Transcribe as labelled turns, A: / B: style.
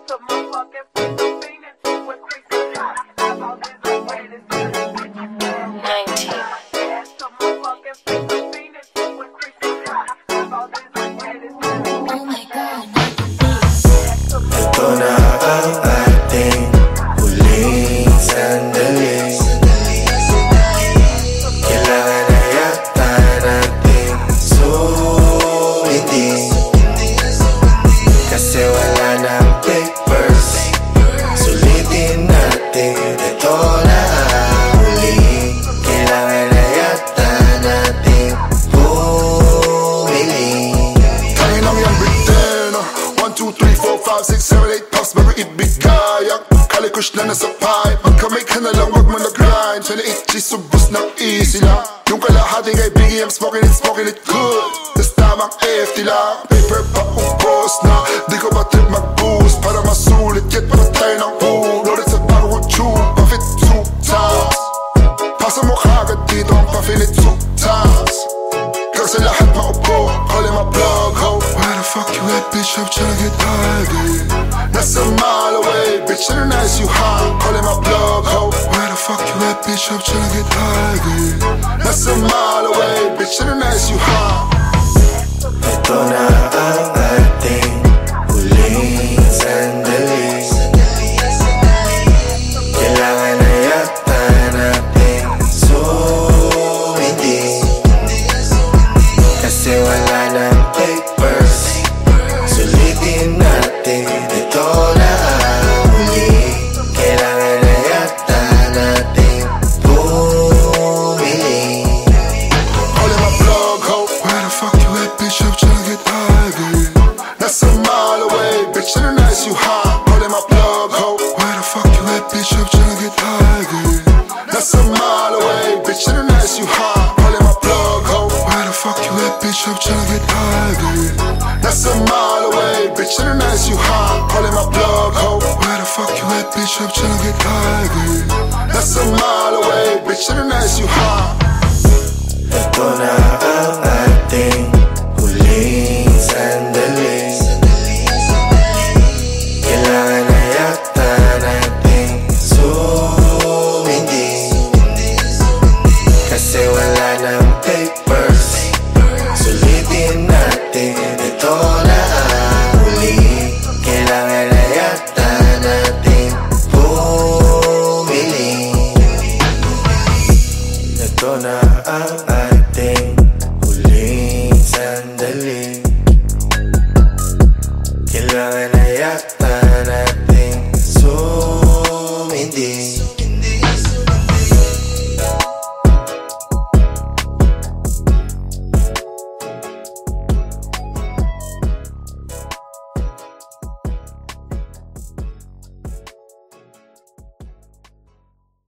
A: Ito na ang ating huling sandali. Kailangan na yata nating sulitin, kasi wala nang papers. Sulitin natin, ito na ang huli. Kailangan na yata nating bumili.
B: Kaya nang yung Britain 1, 2, 3, 4, 5, 6, 7, 8 puffs, bago ibigay. Ang kalikush na nasa pipe, magkamay ka na lang, wag mo nag-grind. 28 G's, subos ng easy lang. Yung kalahati kay Biggie, I'm smoking it good. Tas tamang FT lang, paper pa ubos na. Di ko ba trip mag-boost, para masulit yet para tayo ng pool. Loaded sa bagong tube, pa-fit 2 times. Pasa mo kagad dito ang pa-finit 2 times. Kasi lahat maupo, calling my plug ho. Where the fuck you at, bitch? I'm tryna get high again. That's a mile away, bitch, in the nice you high. Calling my plug ho. Where the fuck you at, bitch? I'm tryna get high again. That's a mile away, bitch, in the nice you high.
A: Ito na ang ating huling sandali. Kailangan na yata nating sulitin, kasi wala nang papers. Sulitin natin, ito na ang huli. Kailangan na yata nating bumili.
B: Calling my plug ho. Where the fuck you at, bitch? I'm tryna get high again. That's a mile away, bitch, in the nice you high. Calling my plug ho. Where the fuck you at, bitch? I'm tryna get high again. That's a mile away, bitch, in the nice you high. Calling my plug ho. Where the fuck you at, bitch? I'm tryna get high again. That's a mile away, bitch, in the nice you high. Calling my plug ho. Where the fuck you at, bitch? I'm tryna get high again. That's a mile away, bitch, in the nice you high.
A: Ito na ang ating huling sandali. Kailangan na yata nating sulitin, kasi wala nang papers. Sulitin natin, ito na ang huli. Kailangan na yata nating bumili. Ito na ang ating huling sandali. Kailangan na yata natin